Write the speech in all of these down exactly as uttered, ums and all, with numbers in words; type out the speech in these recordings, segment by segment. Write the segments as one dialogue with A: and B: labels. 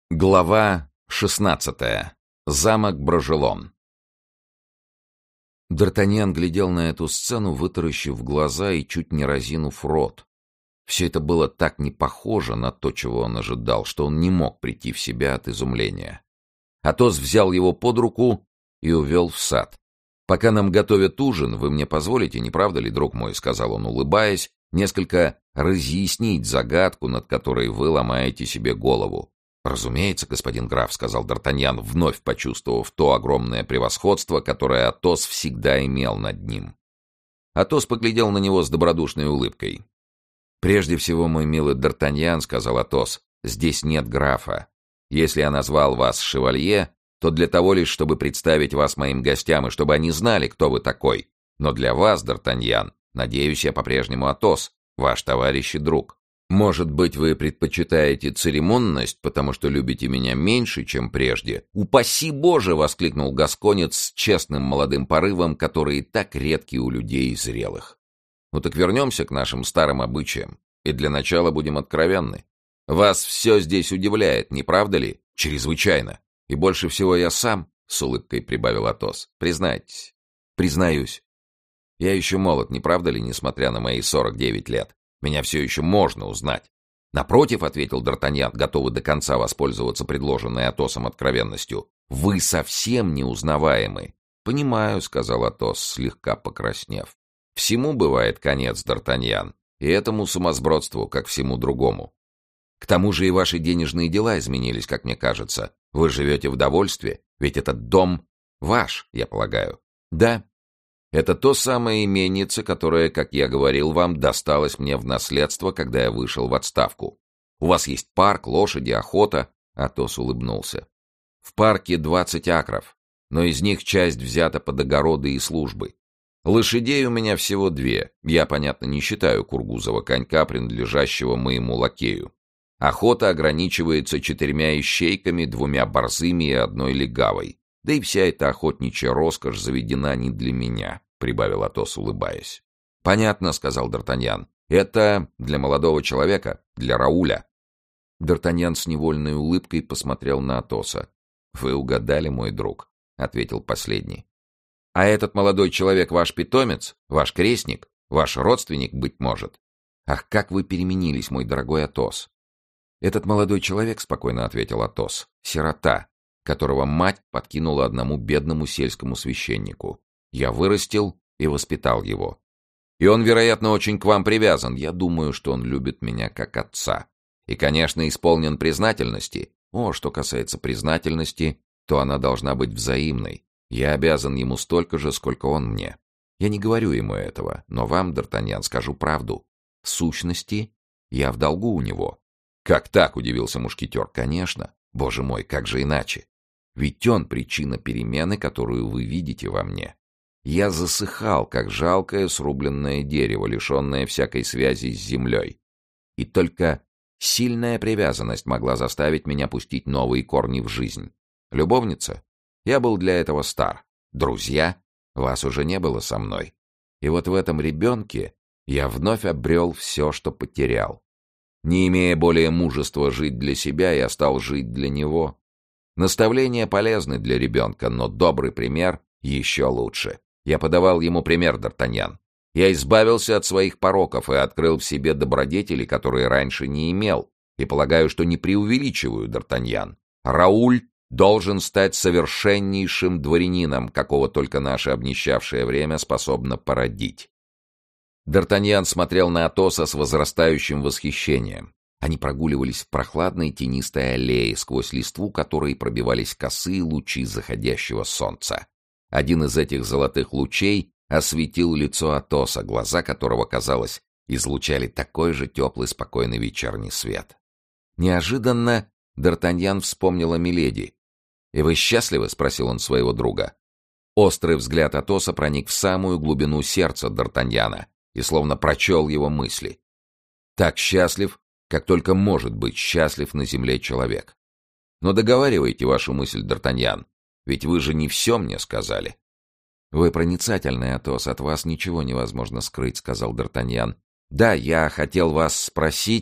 A: Глава шестнадцатая. Замок Брожелон. Д'Артаньян глядел на эту сцену, вытаращив глаза и чуть не разинув рот. Все это было так не похоже на то, чего он ожидал, что он не мог прийти в себя от изумления. Атос взял его под руку и увел в сад. «Пока нам готовят ужин, вы мне позволите, не правда ли, друг мой?» — сказал он, улыбаясь, несколько разъяснить загадку, над которой вы ломаете себе голову. «Разумеется, господин граф», — сказал Д'Артаньян, вновь почувствовав то огромное превосходство, которое Атос всегда имел над ним. Атос поглядел на него с добродушной улыбкой. «Прежде всего, мой милый Д'Артаньян», — сказал Атос, — «здесь нет графа. Если я назвал вас шевалье, то для того лишь, чтобы представить вас моим гостям и чтобы они знали, кто вы такой. Но для вас, Д'Артаньян, надеюсь, я по-прежнему Атос, ваш товарищ и друг. Может быть, вы предпочитаете церемонность, потому что любите меня меньше, чем прежде?» «Упаси Боже!» — воскликнул гасконец с честным молодым порывом, которые так редки у людей зрелых. «Ну так вернемся к нашим старым обычаям, и для начала будем откровенны. Вас все здесь удивляет, не правда ли? Чрезвычайно. И больше всего я сам, — с улыбкой прибавил Атос, — признайтесь». «Признаюсь. Я еще молод, не правда ли, несмотря на мои сорок девять лет? Меня все еще можно узнать». «Напротив, — ответил Д'Артаньян, готовый до конца воспользоваться предложенной Атосом откровенностью, — вы совсем неузнаваемы». «Понимаю, — сказал Атос, слегка покраснев. Всему бывает конец, Д'Артаньян, и этому сумасбродству, как всему другому. К тому же и ваши денежные дела изменились, как мне кажется. Вы живете в довольстве, ведь этот дом ваш, я полагаю». «Да. Это то самое именице, которое, как я говорил вам, досталось мне в наследство, когда я вышел в отставку. У вас есть парк, лошади, охота». Атос улыбнулся. «В парке двадцать акров, но из них часть взята под огороды и службы. Лошадей у меня всего две. Я, понятно, не считаю кургузого конька, принадлежащего моему лакею. Охота ограничивается четырьмя ищейками, двумя борзыми и одной легавой. Да и вся эта охотничья роскошь заведена не для меня», — прибавил Атос, улыбаясь. «Понятно», — сказал Д'Артаньян. «Это для молодого человека, для Рауля». Д'Артаньян с невольной улыбкой посмотрел на Атоса. «Вы угадали, мой друг», — ответил последний. «А этот молодой человек ваш питомец, ваш крестник, ваш родственник, быть может? Ах, как вы переменились, мой дорогой Атос!» «Этот молодой человек, — спокойно ответил Атос, — сирота, которого мать подкинула одному бедному сельскому священнику. Я вырастил и воспитал его. И он, вероятно, очень к вам привязан. Я думаю, что он любит меня как отца. И, конечно, исполнен признательности. О, что касается признательности, то она должна быть взаимной. Я обязан ему столько же, сколько он мне. Я не говорю ему этого, но вам, Д'Артаньян, скажу правду. В сущности, я в долгу у него». «Как так?» — удивился мушкетер. «Конечно. Боже мой, как же иначе? Ведь он причина перемены, которую вы видите во мне. Я засыхал, как жалкое срубленное дерево, лишенное всякой связи с землей. И только сильная привязанность могла заставить меня пустить новые корни в жизнь. Любовница? Я был для этого стар. Друзья? Вас уже не было со мной. И вот в этом ребенке я вновь обрел все, что потерял. Не имея более мужества жить для себя, я стал жить для него. Наставления полезны для ребенка, но добрый пример еще лучше. Я подавал ему пример, Д'Артаньян. Я избавился от своих пороков и открыл в себе добродетели, которые раньше не имел, и полагаю, что не преувеличиваю, Д'Артаньян. Рауль должен стать совершеннейшим дворянином, какого только наше обнищавшее время способно породить». Д'Артаньян смотрел на Атоса с возрастающим восхищением. Они прогуливались в прохладной тенистой аллее, сквозь листву которой пробивались косые лучи заходящего солнца. Один из этих золотых лучей осветил лицо Атоса, глаза которого, казалось, излучали такой же теплый, спокойный вечерний свет. Неожиданно Д'Артаньян вспомнил о Миледи. «И вы счастливы?» — спросил он своего друга. Острый взгляд Атоса проник в самую глубину сердца Д'Артаньяна и словно прочел его мысли. «Так счастлив, как только может быть счастлив на земле человек. Но договаривайте вашу мысль, Д'Артаньян, ведь вы же не все мне сказали». «Вы проницательный, Атос, от вас ничего невозможно скрыть», — сказал Д'Артаньян. «Да, я хотел вас спросить...»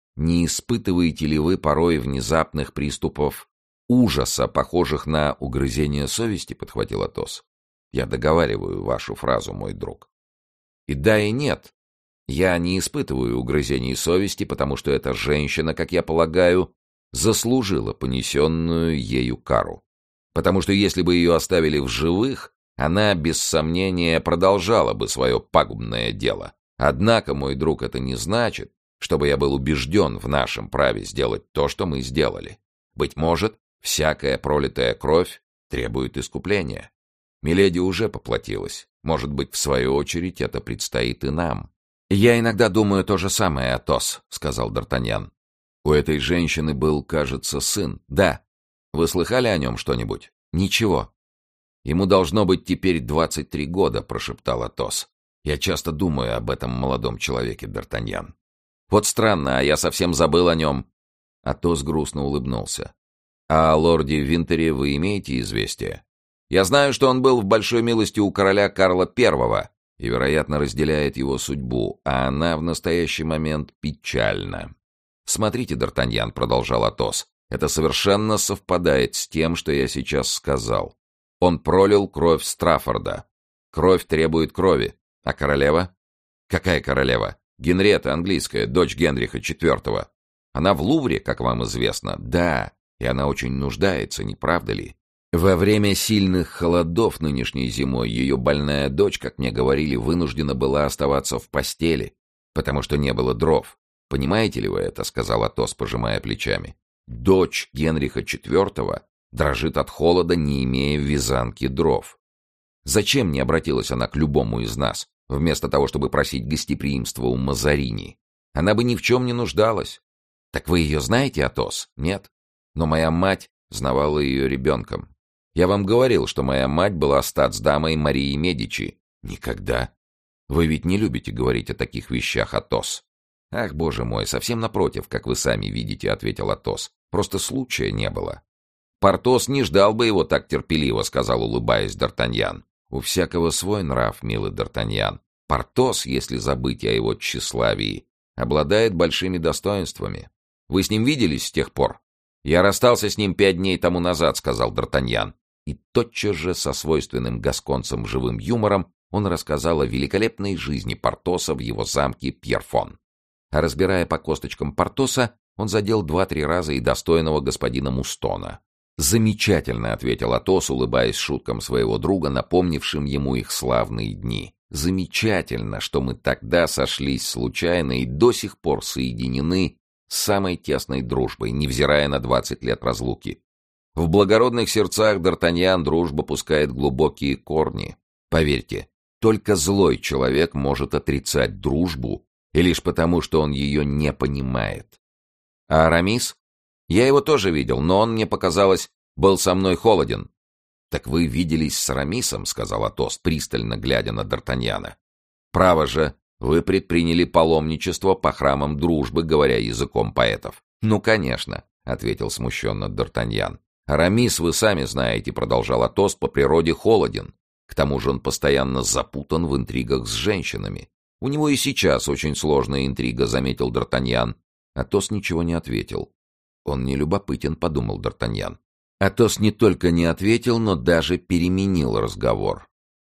A: Не испытываете ли вы порой внезапных приступов ужаса, похожих на угрызение совести?» — подхватил Атос. «Я договариваю вашу фразу, мой друг. И да, и нет. Я не испытываю угрызений совести, потому что эта женщина, как я полагаю, заслужила понесенную ею кару. Потому что если бы ее оставили в живых, она, без сомнения, продолжала бы свое пагубное дело. Однако, мой друг, это не значит, чтобы я был убежден в нашем праве сделать то, что мы сделали. Быть может, всякая пролитая кровь требует искупления. Миледи уже поплатилась. Может быть, в свою очередь, это предстоит и нам». «Я иногда думаю то же самое, Атос», — сказал Д'Артаньян. «У этой женщины был, кажется, сын». «Да. Вы слыхали о нем что-нибудь?» «Ничего». «Ему должно быть теперь двадцать три года», — прошептал Атос. «Я часто думаю об этом молодом человеке, Д'Артаньян. Вот странно, а я совсем забыл о нем». Атос грустно улыбнулся. «А о лорде Винтере вы имеете известие?» «Я знаю, что он был в большой милости у короля Карла Первого и, вероятно, разделяет его судьбу, а она в настоящий момент печальна». «Смотрите, Д'Артаньян», — продолжал Атос, — «это совершенно совпадает с тем, что я сейчас сказал. Он пролил кровь Страффорда. Кровь требует крови. А королева?» «Какая королева?» «Генриетта английская, дочь Генриха Четвертого. Она в Лувре, как вам известно?» «Да, и она очень нуждается, не правда ли? Во время сильных холодов нынешней зимой ее больная дочь, как мне говорили, вынуждена была оставаться в постели, потому что не было дров. Понимаете ли вы это?» — сказал Атос, пожимая плечами. «Дочь Генриха Четвертого дрожит от холода, не имея в вязанке дров. Зачем не обратилась она к любому из нас, вместо того, чтобы просить гостеприимства у Мазарини? Она бы ни в чем не нуждалась. Так вы ее знаете, Атос? Нет? Но моя мать знавала ее ребенком. Я вам говорил, что моя мать была статсдамой Марии Медичи. Никогда. Вы ведь не любите говорить о таких вещах, Атос». «Ах, боже мой, совсем напротив, как вы сами видите», — ответил Атос. «Просто случая не было». «Портос не ждал бы его так терпеливо», — сказал, улыбаясь, Д'Артаньян. «У всякого свой нрав, милый Д'Артаньян. Портос, если забыть о его тщеславии, обладает большими достоинствами. Вы с ним виделись с тех пор?» «Я расстался с ним пять дней тому назад», — сказал Д'Артаньян. И тотчас же, со свойственным гасконцам живым юмором, он рассказал о великолепной жизни Портоса в его замке Пьерфон. А разбирая по косточкам Портоса, он задел два-три раза и достойного господина Мустона. «Замечательно», — ответил Атос, улыбаясь шуткам своего друга, напомнившим ему их славные дни. «Замечательно, что мы тогда сошлись случайно и до сих пор соединены с самой тесной дружбой, невзирая на двадцать лет разлуки. В благородных сердцах, Д'Артаньян, дружба пускает глубокие корни. Поверьте, только злой человек может отрицать дружбу, и лишь потому, что он ее не понимает. А Арамис? Я его тоже видел, но он, мне показалось, был со мной холоден». «Так вы виделись с Арамисом», — сказал Атос, пристально глядя на Д'Артаньяна. «Право же, вы предприняли паломничество по храмам дружбы, говоря языком поэтов». «Ну, конечно», — ответил смущенно Д'Артаньян. «Арамис, вы сами знаете», — продолжал Атос, — «по природе холоден. К тому же он постоянно запутан в интригах с женщинами. У него и сейчас очень сложная интрига», — заметил Д'Артаньян. Атос ничего не ответил. «Он не любопытен», — подумал Д'Артаньян. Атос не только не ответил, но даже переменил разговор.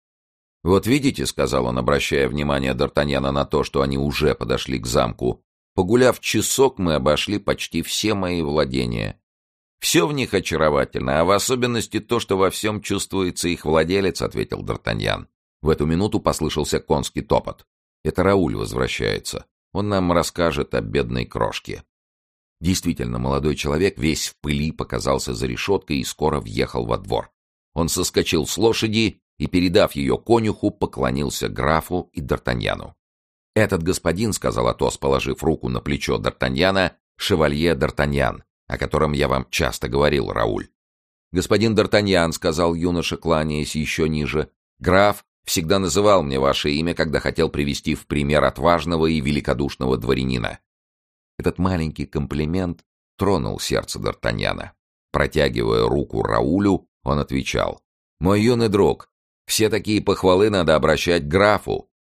A: «Вот видите», — сказал он, обращая внимание Д'Артаньяна на то, что они уже подошли к замку, «погуляв часок, мы обошли почти все мои владения. Все в них очаровательно, а в особенности то, что во всем чувствуется их владелец», — ответил Д'Артаньян. В эту минуту послышался конский топот. «Это Рауль возвращается. Он нам расскажет о бедной крошке». Действительно, молодой человек весь в пыли показался за решеткой и скоро въехал во двор. Он соскочил с лошади и, передав ее конюху, поклонился графу и Д'Артаньяну. «Этот господин, — сказал Атос, положив руку на плечо Д'Артаньяна, — шевалье Д'Артаньян, о котором я вам часто говорил, Рауль». «Господин Д'Артаньян, — сказал юноша, кланяясь еще ниже, — граф всегда называл мне ваше имя, когда хотел привести в пример отважного и великодушного дворянина». Этот маленький комплимент тронул сердце Д'Артаньяна. Протягивая руку Раулю, он отвечал: «Мой юный друг, все такие похвалы надо обращать к графу,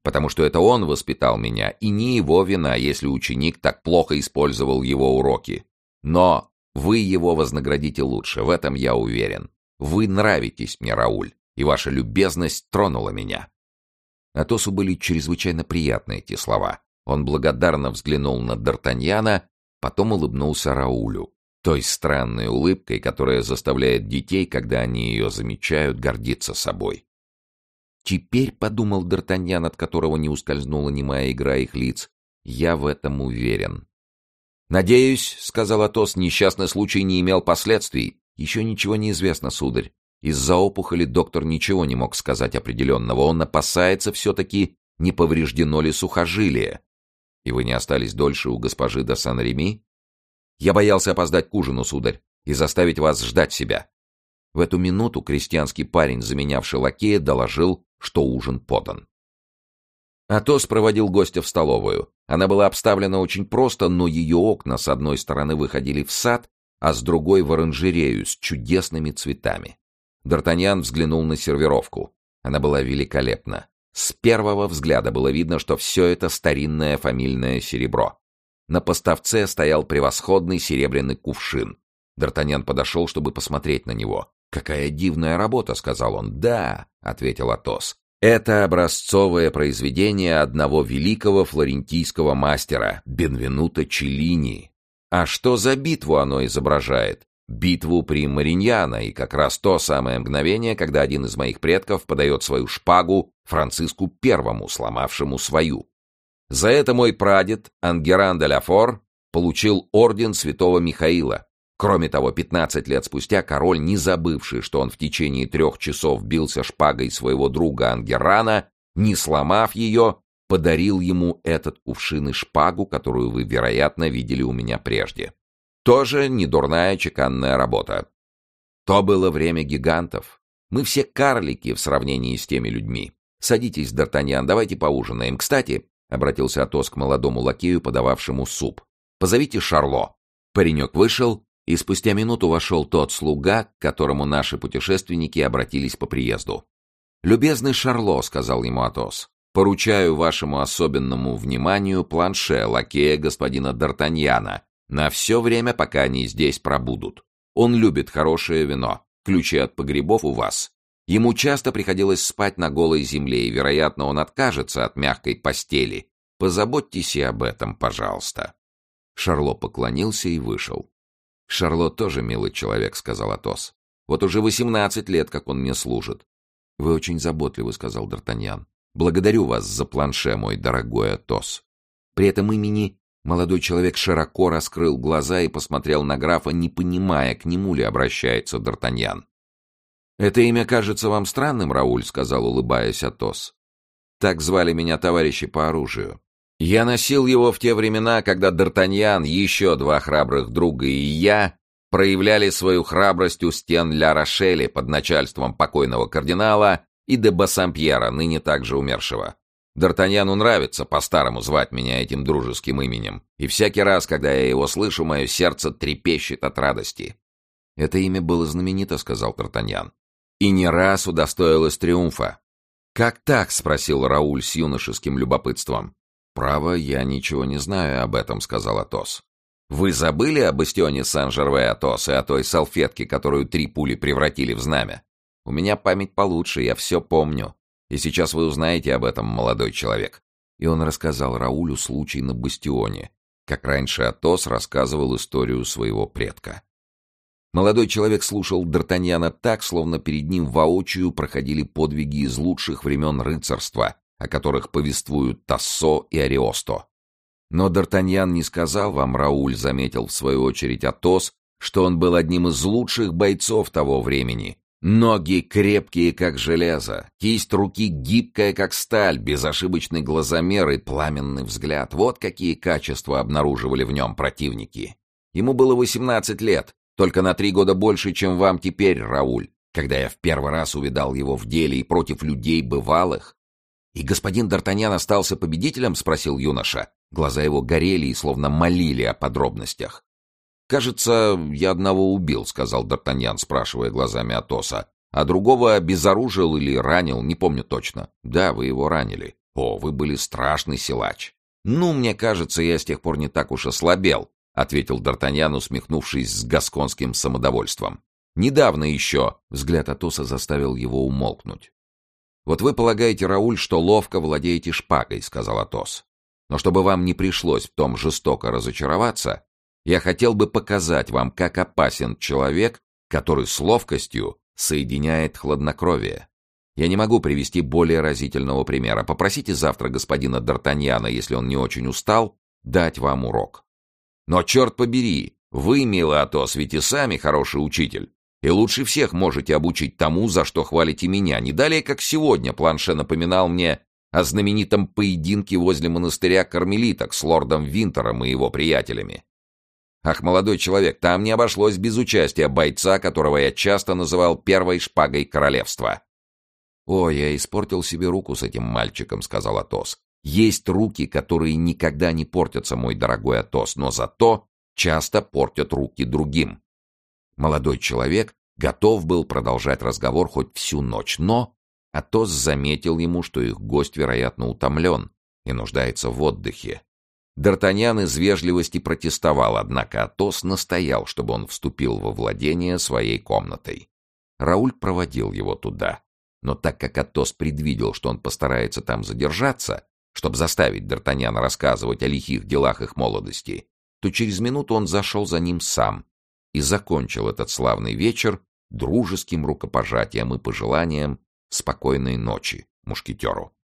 A: потому что это он воспитал меня, и не его вина, если ученик так плохо использовал его уроки. Но вы его вознаградите лучше, в этом я уверен. Вы нравитесь мне, Рауль, и ваша любезность тронула меня». Атосу были чрезвычайно приятны эти слова. Он благодарно взглянул на Д'Артаньяна, потом улыбнулся Раулю, той странной улыбкой, которая заставляет детей, когда они ее замечают, гордиться собой. «Теперь, — подумал Д'Артаньян, от которого не ускользнула немая игра их лиц, — я в этом уверен». «Надеюсь, — сказал Атос, — несчастный случай не имел последствий». «Еще ничего не известно, сударь. Из-за опухоли доктор ничего не мог сказать определенного. Он опасается все-таки, не повреждено ли сухожилие». «И вы не остались дольше у госпожи де Сан-Реми?» «Я боялся опоздать к ужину, сударь, и заставить вас ждать себя». В эту минуту крестьянский парень, заменявший лакея, доложил, что ужин подан. Атос проводил гостя в столовую. Она была обставлена очень просто, но ее окна с одной стороны выходили в сад, а с другой — в оранжерею с чудесными цветами. Д'Артаньян взглянул на сервировку. Она была великолепна. С первого взгляда было видно, что все это старинное фамильное серебро. На поставце стоял превосходный серебряный кувшин. Д'Артаньян подошел, чтобы посмотреть на него. «Какая дивная работа!» — сказал он. «Да», — ответил Атос. «Это образцовое произведение одного великого флорентийского мастера, Бенвенуто Челлини». «А что за битву оно изображает?» «Битву при Мариньяно, и как раз то самое мгновение, когда один из моих предков подает свою шпагу Франциску Первому, сломавшему свою. За это мой прадед, Ангеран де ла Фор, получил орден святого Михаила. Кроме того, пятнадцать лет спустя король, не забывший, что он в течение трех часов бился шпагой своего друга Ангерана, не сломав ее, подарил ему этот кувшин и шпагу, которую вы, вероятно, видели у меня прежде. Тоже недурная чеканная работа. То было время гигантов. Мы все карлики в сравнении с теми людьми. Садитесь, Д'Артаньян, давайте поужинаем. Кстати, — обратился Атос к молодому лакею, подававшему суп, — позовите Шарло». Паренек вышел, и спустя минуту вошел тот слуга, к которому наши путешественники обратились по приезду. «Любезный Шарло, — сказал ему Атос, — поручаю вашему особенному вниманию планше лакея господина Д'Артаньяна на все время, пока они здесь пробудут. Он любит хорошее вино, ключи от погребов у вас. Ему часто приходилось спать на голой земле, и, вероятно, он откажется от мягкой постели. Позаботьтесь и об этом, пожалуйста». Шарло поклонился и вышел. «Шарло тоже милый человек», — сказал Атос. «Вот уже восемнадцать лет, как он мне служит». «Вы очень заботливы», — сказал Д'Артаньян. «Благодарю вас за планше, мой дорогой Атос». При этом имени молодой человек широко раскрыл глаза и посмотрел на графа, не понимая, к нему ли обращается Д'Артаньян. «Это имя кажется вам странным, Рауль», — сказал, улыбаясь Атос. «Так звали меня товарищи по оружию. Я носил его в те времена, когда Д'Артаньян, еще два храбрых друга и я проявляли свою храбрость у стен Ля-Рошеля под начальством покойного кардинала и де Бассампьера, ныне также умершего. Д'Артаньяну нравится по-старому звать меня этим дружеским именем, и всякий раз, когда я его слышу, мое сердце трепещет от радости». «Это имя было знаменито», — сказал Д'Артаньян, — «и не раз удостоилось триумфа». «Как так?» — спросил Рауль с юношеским любопытством. «Право, я ничего не знаю об этом», — сказал Атос. «Вы забыли о бастионе Сан-Жерве, Атос, и о той салфетке, которую три пули превратили в знамя? У меня память получше, я все помню. И сейчас вы узнаете об этом, молодой человек». И он рассказал Раулю случай на бастионе, как раньше Атос рассказывал историю своего предка. Молодой человек слушал Д'Артаньяна так, словно перед ним воочию проходили подвиги из лучших времен рыцарства, о которых повествуют Тассо и Ариосто. «Но Д'Артаньян не сказал вам, Рауль, — заметил в свою очередь Атос, — что он был одним из лучших бойцов того времени. Ноги крепкие, как железо, кисть руки гибкая, как сталь, безошибочный глазомер и пламенный взгляд. Вот какие качества обнаруживали в нем противники. Ему было восемнадцать лет, только на три года больше, чем вам теперь, Рауль, когда я в первый раз увидал его в деле и против людей бывалых». «И господин Д'Артаньян остался победителем?» — спросил юноша. Глаза его горели и словно молили о подробностях. «Кажется, я одного убил», — сказал Д'Артаньян, спрашивая глазами Атоса. «А другого обезоружил или ранил, не помню точно». «Да, вы его ранили. О, вы были страшный силач. Ну, мне кажется, я с тех пор не так уж ослабел, ответил Д'Артаньян, усмехнувшись с гасконским самодовольством. Недавно еще взгляд Атоса заставил его умолкнуть. «Вот вы полагаете, Рауль, что ловко владеете шпагой», — сказал Атос. «Но чтобы вам не пришлось в том жестоко разочароваться, я хотел бы показать вам, как опасен человек, который с ловкостью соединяет хладнокровие. Я не могу привести более разительного примера. Попросите завтра господина Д'Артаньяна, если он не очень устал, дать вам урок». «Но, черт побери, вы, милый Атос, ведь и сами хороший учитель. И лучше всех можете обучить тому, за что хвалите меня. Не далее, как сегодня, Планше напоминал мне о знаменитом поединке возле монастыря кармелиток с лордом Винтером и его приятелями. Ах, молодой человек, там не обошлось без участия бойца, которого я часто называл первой шпагой королевства». «О, я испортил себе руку с этим мальчиком», — сказал Атос. «Есть руки, которые никогда не портятся, мой дорогой Атос, но зато часто портят руки другим». Молодой человек готов был продолжать разговор хоть всю ночь, но Атос заметил ему, что их гость, вероятно, утомлен и нуждается в отдыхе. Д'Артаньян из вежливости протестовал, однако Атос настоял, чтобы он вступил во владение своей комнатой. Рауль проводил его туда, но так как Атос предвидел, что он постарается там задержаться, чтобы заставить Д'Артаньяна рассказывать о лихих делах их молодости, то через минуту он зашел за ним сам и закончил этот славный вечер дружеским рукопожатием и пожеланием спокойной ночи мушкетеру.